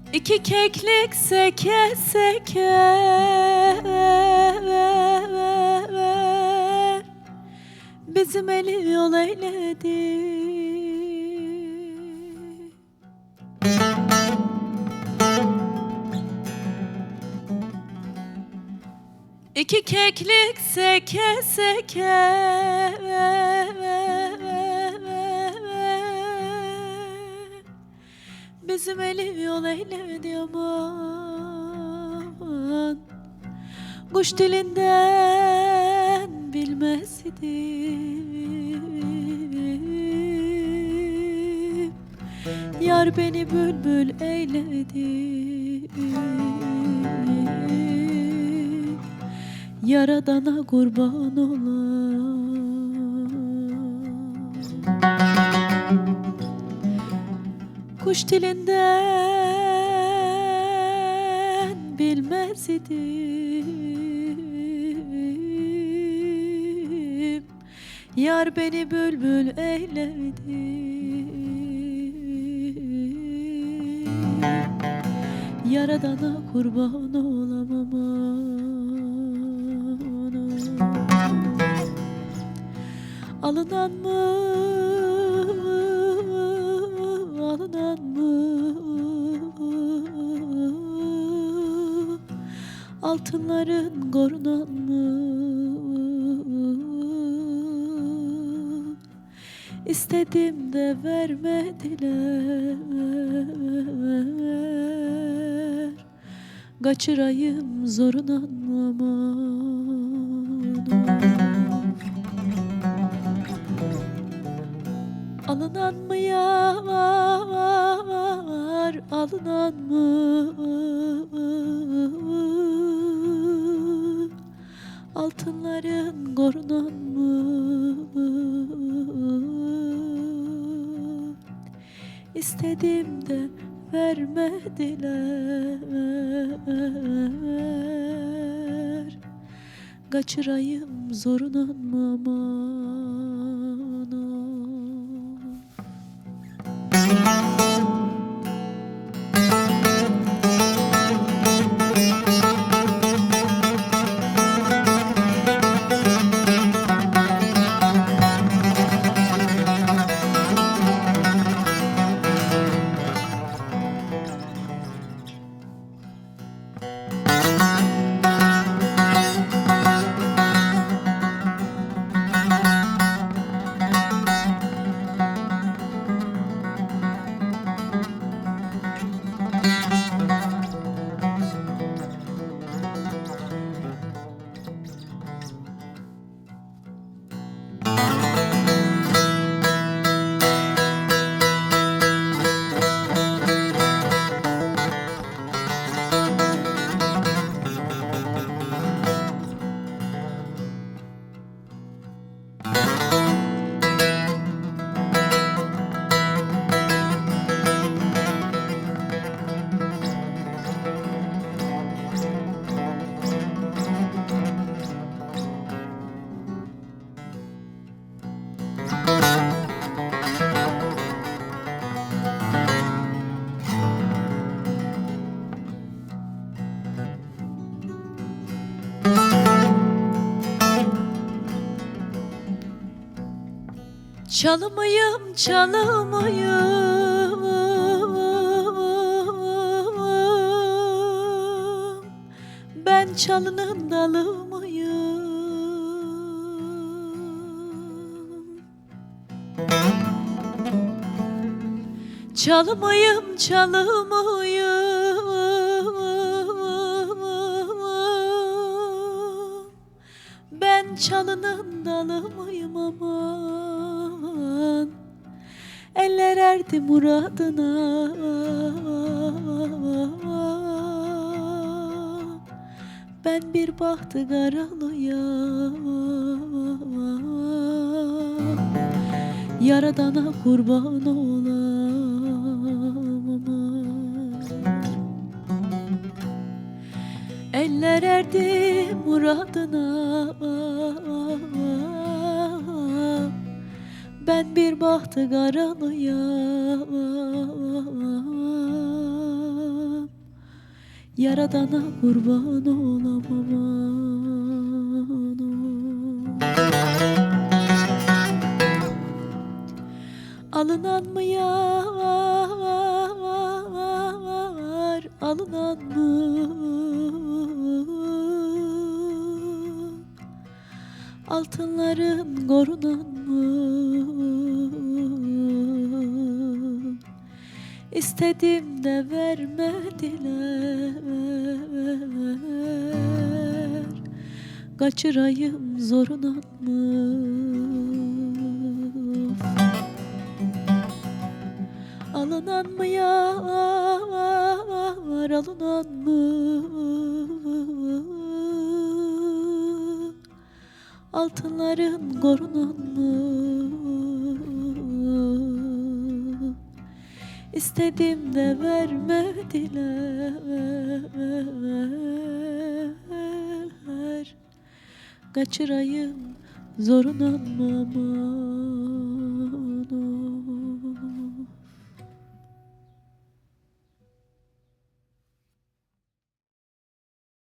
İki keklik seke seke bizim eli yol eyledi. İki keklik seke seke bizim eli yol eyledi aman. Kuş dilinden bilmez idim, yar beni bülbül eyledi. Yaradana kurban olam. Kuş dilinden bilmez idim, yar beni bülbül eyledi. Yaradana kurban olamam. Alınan mı, alınan mı, altınların korunan mı? İstedim de vermediler, kaçırayım zoruna aman. Alınan mı yar, alınan mı, altınların korunan mı? İstedim de vermediler, kaçırayım zoruna aman. Çalmayım, çalmayım, ben çalının dalı mıyım? Çalmayım, çalmayım, ben çalının dalı mıyım aman. Eller erdi muradına, ben bir bahtı karalıyam. Yaradana kurban olam. Eller erdi muradına, ben bir bahtı karalıyam. Yaradana kurban olamam. Alınan mı yar, alınan mı? Altınların korunan mı? İstedim de vermediler. Kaçırayım zorunan mı? Alınan mı yar, alınan mı? Altınların korunan mı? İstedim de vermediler. Kaçırayım zorunan mı?